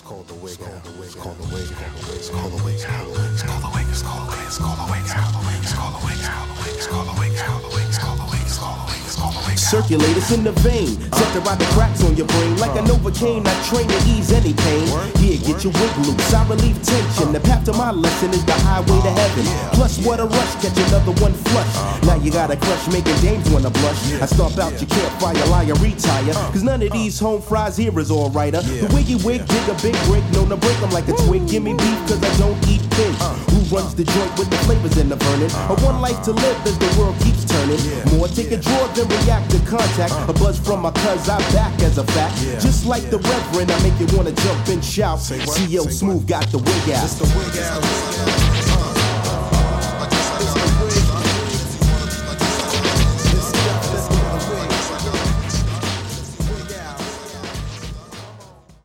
called the wig out. It's called the wig out. It's called the wig out. It's called the wig. It's called the wig. It's called the wig out. It's called the wig out. It's called the wig out. It's called the wig. It's called the wig. It's called the wig. Circulate, it's in the vein. Set to rock the cracks on your brain. Like a Novocaine, I train to ease any pain. Here, get your wig loose. I relieve tension. The path to my lesson is the highway to heaven. Plus, what a rush. Catch another one flush. Now you got a crush making dames wanna blush. I stomp out your campfire, liar, retire. Cause none of these home fries here is alrighter. The wiggy wig, dig a big break. Known to break 'em like a twig. Give me beef cause I don't eat pig. Who runs the joint with the flavors in the burning? A one life to live as the world keeps turning. More take a draw than react to contact. A buzz from my cuz, I back as a fact. Just like the reverend, I make you wanna jump and shout. CO Smooth got the wig out. It's the wig out.